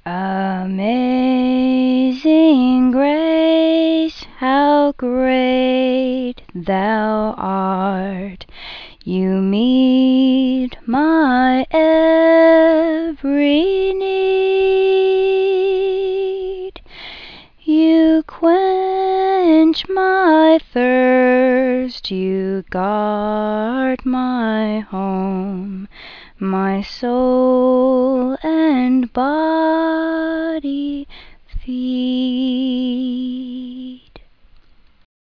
Amazing grace, how great thou art. You meet my every need. You quench my thirst, you guard my home. My soul and body feed.